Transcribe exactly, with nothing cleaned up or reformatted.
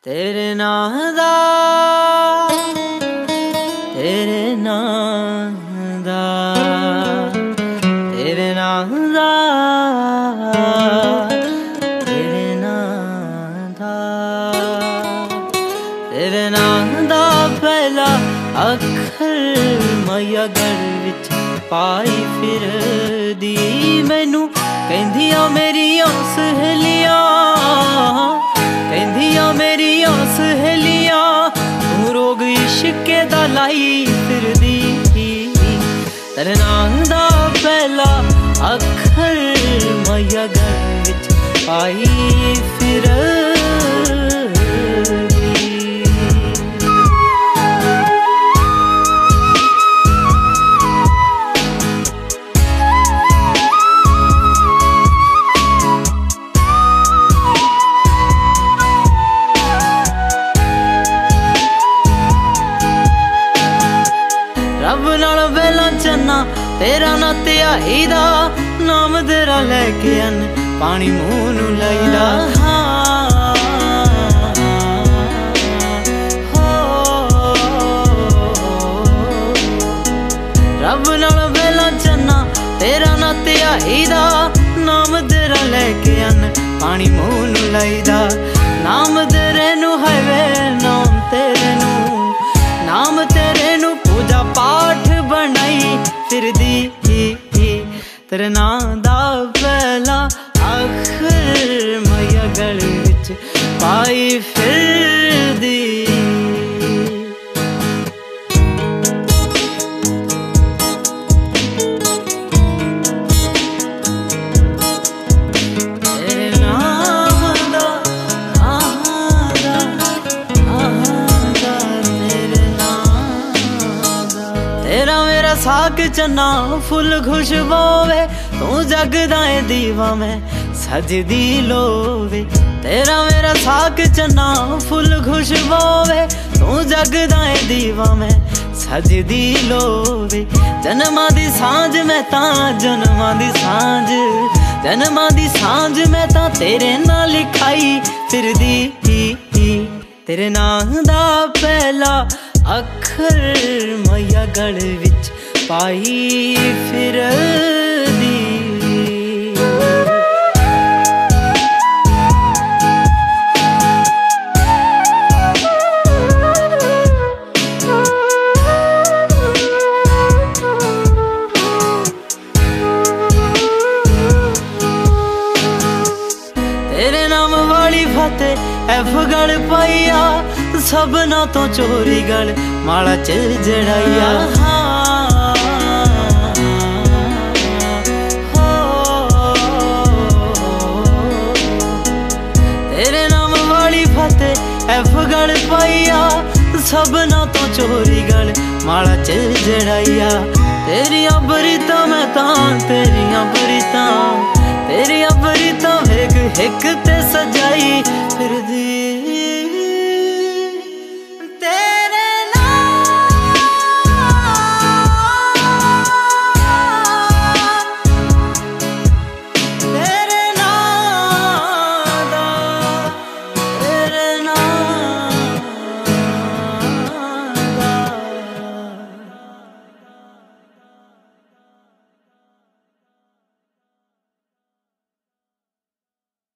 तेरे नाम दा तेरे नाम दा तेरे नाम दा तेरे नाम दा तेरे नाम दा पहला अखर मैया गल विच पाई फिर दी मैनू कहंदियां मेरियां सहेलियां कहंदियां मेरियां सहेलियां तू रोग इश्के दा लाई फिर दी तेरे नाम दा पहला अखर मैया गल विच पाई फिर रब नाल वेला चन्ना तेरा ना ध्याई दा नाम तेरा लैके अन पानी मूँह नू लाईदा रब नाल वेला चन्ना तेरा ना ध्याई दा नाम तेरा लैके अन पानी मूँह नू लाईदा नाम तेरे नू है वे नाम तेरे नू नाम तेरे नू पूजा पाठ बनाई फिर दी तेरे नाम दा पहला अखर मैया गल विच पाई फिर दी तेरा मेरा साग चन्ना फुल खुशबू वे तू जगदा है दीवा में सजदी लोवे तेरा मेरा साग चन्ना फुल खुशबू वे तू जगदा है दीवा में सजदी लोवे जन्मां दी सांझ में तां जन्मां दी सांझ जन्मां दी सांझ में तां तेरे नाल लिखाई फिर दी तेरे नाम दा पहला अखर मैया गल विच पाई फिर दी तेरे नाम वाली फतेह एफ गल पाईया सबना तो चोरी गल माला चिर जड़ाइया तेरे नाम वाली फतेह एफ गल पाईया सबना तो चोरी गल माला चिर जड़ाइया तेरिया बरीता मैं तां तेरिया बरीता तेरिया बरीता वेख हिक ते सज